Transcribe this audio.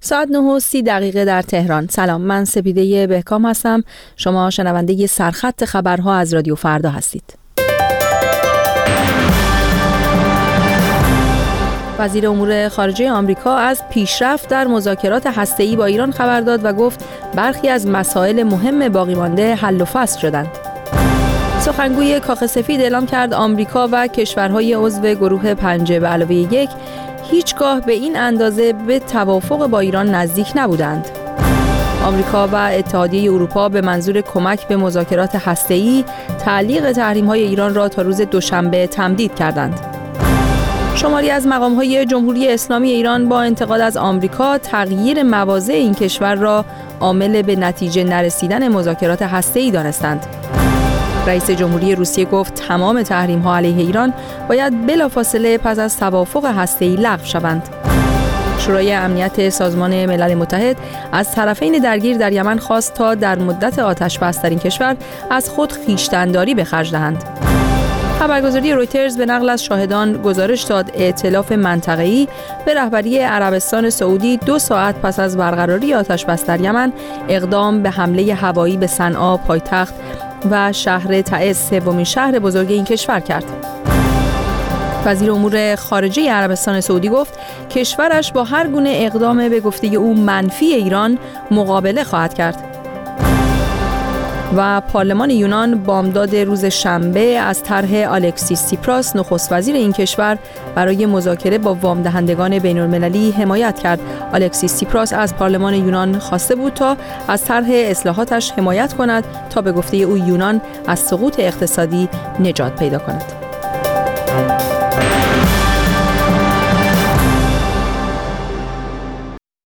ساعت 9:30 در تهران. سلام، من سپیده بهکام هستم. شما شنونده سرخط خبرها از رادیو فردا هستید. وزیر امور خارجه آمریکا از پیشرفت در مذاکرات هسته‌ای با ایران خبر داد و گفت برخی از مسائل مهم باقی مانده حل و فصل شدند. سخنگوی کاخ سفید اعلام کرد آمریکا و کشورهای عضو گروه 5+1 هیچگاه به این اندازه به توافق با ایران نزدیک نبودند. آمریکا و اتحادیه اروپا به منظور کمک به مذاکرات هسته‌ای تعلیق تحریم‌های ایران را تا روز دوشنبه تمدید کردند. شماری از مقام‌های جمهوری اسلامی ایران با انتقاد از آمریکا تغییر مواضع این کشور را عامل به نتیجه نرسیدن مذاکرات هسته‌ای دانستند. رئیس جمهوری روسیه گفت تمام تحریم‌ها علیه ایران باید بلافاصله پس از توافق هسته‌ای لغو شوند. شورای امنیت سازمان ملل متحد از طرفین درگیر در یمن خواست تا در مدت آتش‌بس در این کشور از خود خویشتن‌داری به خرج دهند. خبرگزاری رویترز به نقل از شاهدان گزارش داد ائتلاف منطقه‌ای به رهبری عربستان سعودی 2 ساعت پس از برقراری آتش‌بس در یمن اقدام به حمله هوایی به صنعا پایتخت و شهر تعز سومین شهر بزرگ این کشور کرد. وزیر امور خارجه عربستان سعودی گفت کشورش با هر گونه اقدام به گفته او منفی ایران مقابله خواهد کرد. و پارلمان یونان بامداد روز شنبه از طرح الکسیس سیپراس نخست وزیر این کشور برای مذاکره با وام دهندگان بین‌المللی حمایت کرد. الکسیس سیپراس از پارلمان یونان خواسته بود تا از طرح اصلاحاتش حمایت کند تا به گفته او یونان از سقوط اقتصادی نجات پیدا کند.